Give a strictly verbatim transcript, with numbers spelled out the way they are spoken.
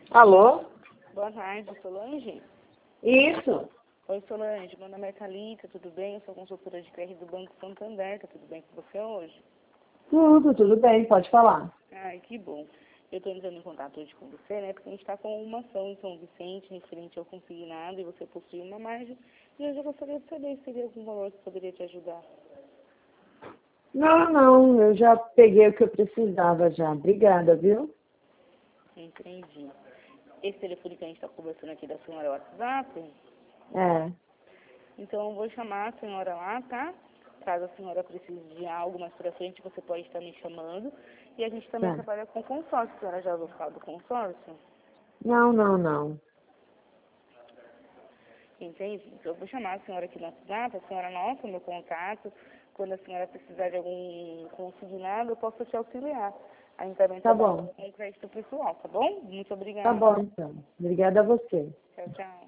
Alô? Boa tarde, Solange. Isso. Oi, Solange. Meu nome é Thalita, tudo bem? Eu sou consultora de crédito do Banco Santander. Tá tudo bem com você hoje? Tudo, tudo bem, pode falar. Ai, que bom. Eu estou entrando em contato hoje com você, né? Porque a gente está com uma ação em São Vicente referente ao consignado e você possui uma margem. E hoje eu gostaria de saber se teria algum valor que poderia te ajudar. Não, não, eu já peguei o que eu precisava já. Obrigada, viu? Entendi. Esse telefone que a gente está conversando aqui da senhora é o WhatsApp? É, Então eu vou chamar a senhora lá, tá? Caso a senhora precise de algo mais pra frente, você pode estar me chamando. E a gente também tá. trabalha com consórcio. A senhora já ouviu falar do consórcio? Não, não, não. Entende? Então eu vou chamar a senhora aqui no WhatsApp, a senhora anota o meu contato. Quando a senhora precisar de algum consignado, eu posso te auxiliar. A gente também Tá trabalha bom, com crédito pessoal, tá bom? Muito tá obrigada. bom então. Obrigada a você. Tchau, tchau.